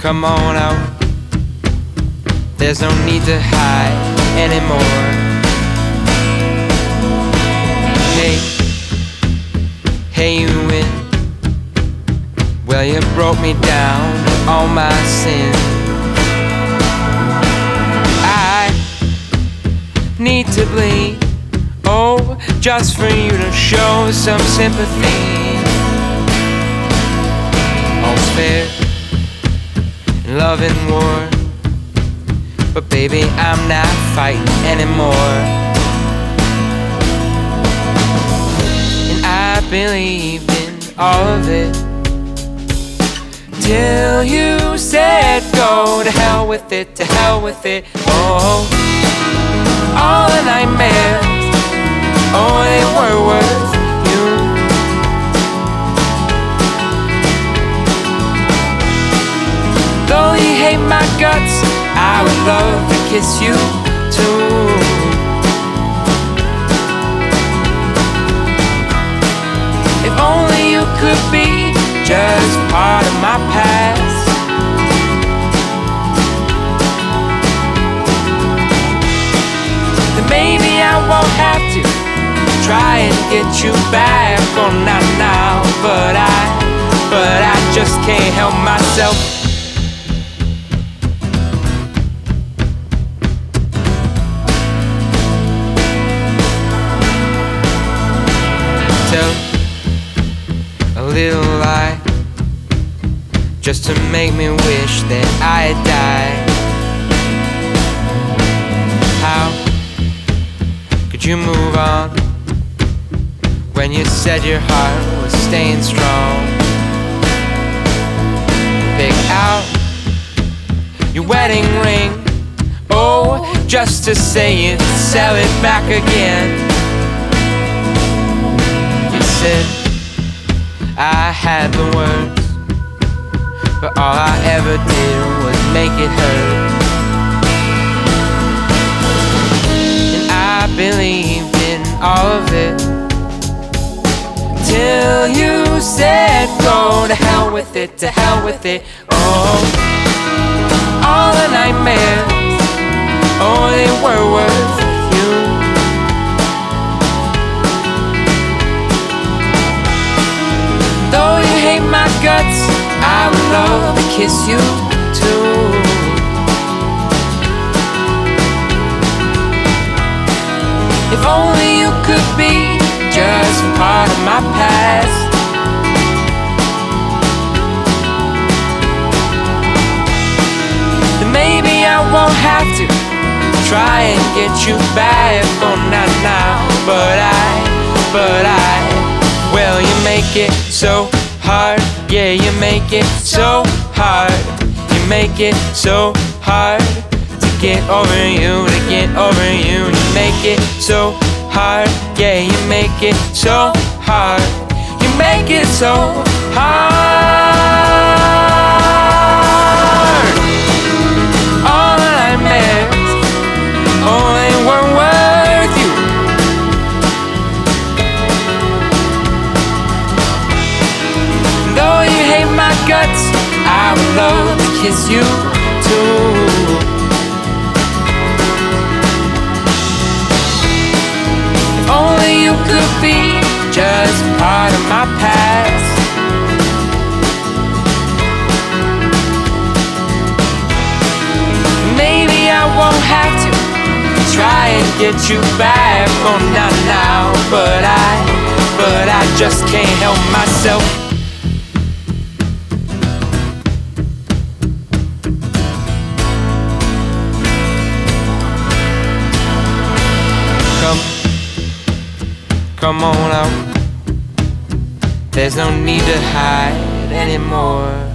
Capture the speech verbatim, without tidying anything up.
come on out. There's no need to hide anymore. Hey, hey you win. Well, you broke me down to all my sins. I need to bleed, oh, just for you to show some sympathy. All's fair in love and war, but baby, I'm not fighting anymore. And I believed in all of it till you said go to hell with it, to hell with it. Oh, all the nightmares, oh, they were worth you. Though you hate my guts, I would love to kiss you too. If only you could be just part of my past. Then maybe I won't have to try and get you back. Oh, not now, but I, but I just can't help myself. Tell a little lie just to make me wish that I had died. How could you move on when you said your heart was staying strong? Pick out your wedding ring, oh, just to say you'd sell it back again. You said I had the words, but all I ever did was make it hurt. And I believed in all of it till you said go to hell with it, to hell with it. Oh, all the nightmares, oh, they were worth you. Though you hate my guts, I would love to kiss you too. If only you could be just part of my past. Then maybe I won't have to try and get you back. Oh, not now, but I, but I, well, you make it so hard. Yeah, you make it so hard. You make it so hard to get over you, to get over you. You make it so hard. Yeah, you make it so hard. You make it so hard. All the nightmares, oh, they weren't worth you. Though you hate my guts, I would love to kiss you too. If only you could be just part of my past. Maybe I won't have to try and get you back. Oh, not now, but I, but I just can't help myself. Come on out. There's no need to hide anymore.